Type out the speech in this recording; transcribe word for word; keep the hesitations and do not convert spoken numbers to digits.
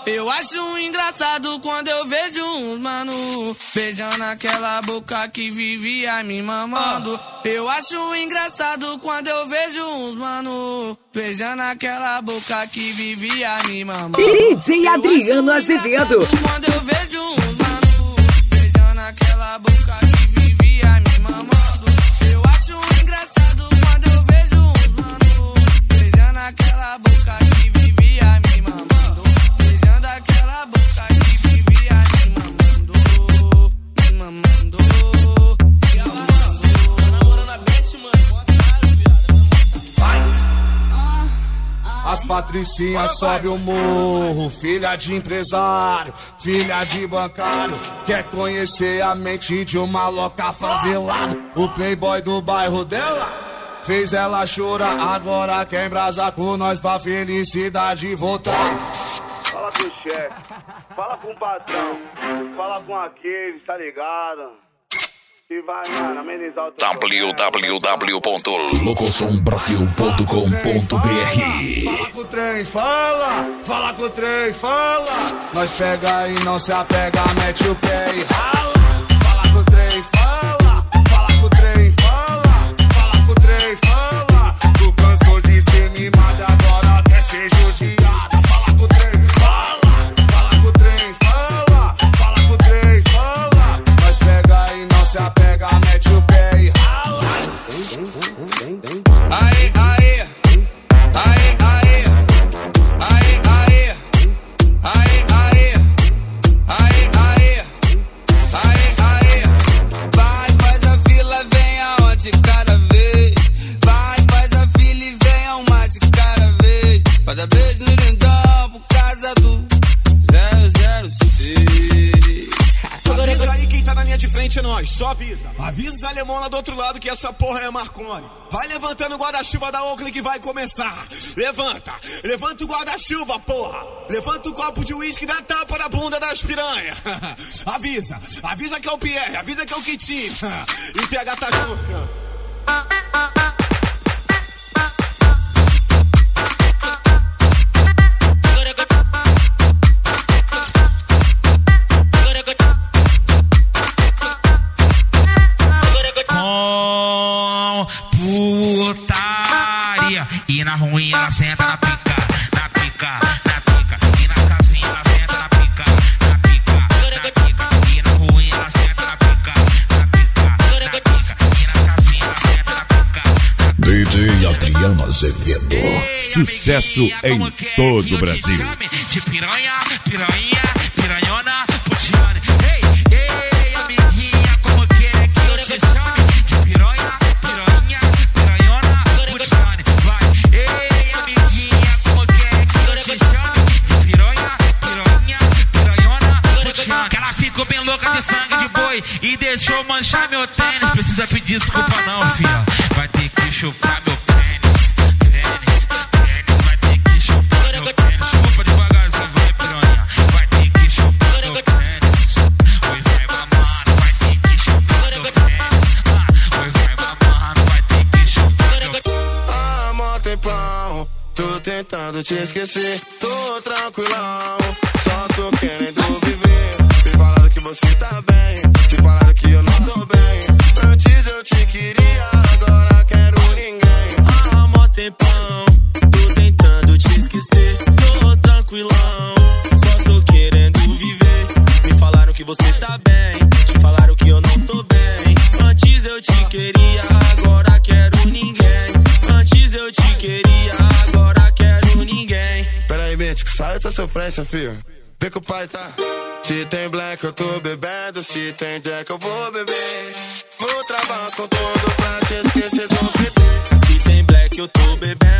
Eu acho engraçado quando eu vejo uns mano beijando aquela boca que vivia me mamando. Eu acho engraçado quando eu vejo uns mano beijando aquela boca que vivia me mamando. D J Adriano Azevedo. Quando eu vejo uns mano beijando aquela boca que vivia me mamando. Eu acho engraçado quando eu vejo uns mano beijando aquela boca que vivia me mamando. Beijando aquela boca que vivia me mamando, me mamando, me mamando. Tá namorando a Beth, mano? Vai! As patricinhas sobe o morro, filha de empresário, filha de bancário, quer conhecer a mente de uma louca favelada. O playboy do bairro dela fez ela chorar, agora quer embrasar com nós pra felicidade voltar. Fala com o chefe, fala com o patrão, fala com aqueles, tá ligado? E vai, mano, amenizar o teu w w w ponto locosom brasil ponto com ponto b r. Fala com o trem, fala, fala com o trem, fala. Nós pega e não se apega, mete o pé e rala. Fala com o trem, fala, fala com o trem, fala. Fala com o trem, fala. Tu cansou de ser mimada, agora quer ser judiada. Fala com o trem, fala, fala com o trem, fala. Fala com o trem, fala. Nós pega e não se apega, mete o pé e rala. Aê, aê, aê, aê, aê, aê, aê, aê, aê, aê, aê, aê. Vai, faz a fila, vem aonde cada vez. Vai, faz a fila e vem a uma de cada vez. Vai dar beijo no lindão por causa do zero zero seis. Avisa aí quem tá na linha de frente é nós, só avisa. Avisa os alemão lá do outro lado que essa porra é Marconi. Vai levantando o guarda-chuva da Oakley que vai começar. Levanta, levanta o guarda-chuva, porra. Levanta o copo de uísque e dá tapa na bunda das piranha. Avisa, avisa que é o Pierre, avisa que é o Kitinho. E o T H tá junto. E na ruim ela senta na pica, na pica, na pica. E nas casinhas ela senta na pica, na pica, na pica. E na ruim ela senta na pica, na pica, na pica. E nas casinhas ela senta na pica. D J Adriano Azevedo. Ei, sucesso em todo o Brasil. De piranha, piranha, piranhona, putiane. Ei, ei, amiguinha, como quer que eu te chame? De piranha, piranha, piranhona, putiane. Ei, amiguinha, como quer que eu te chame? De piranha, piranha, piranhona, putiane. Que ela ficou bem louca de sangue de boi e deixou manchar meu tênis. Precisa pedir desculpa não, filha. Vai ter que chupar meu pênis, pênis, pênis. Vai ter que chupar meu pênis. Chupa devagarzinho, vai, piranha. Vai ter que chupar meu pênis. Oi, vai mamando, vai ter que chupar meu pênis. Ah, oi, vai mamando, vai ter que chupar meu pênis. Ah, mó tempão, tô tentando te esquecer. Tô tranquilão, só tô querendo viver. Me falaram que você tá bem, te falaram que eu não tô bem. Antes eu te queria, agora quero ninguém. Ah, mó tempão, tô tentando te esquecer. Tô tranquilão, só tô querendo viver. Me falaram que você tá bem, te falaram que eu não tô bem. Antes eu te queria, agora quero ninguém. Antes eu te queria, agora quero ninguém. Pera aí, Mítico, sai dessa sofrência, filho. Vê que o pai tá. Se tem black eu tô bebendo, se tem jack eu vou beber. Vou trabalhar com tudo pra te esquecer do P T. Se tem black eu tô bebendo.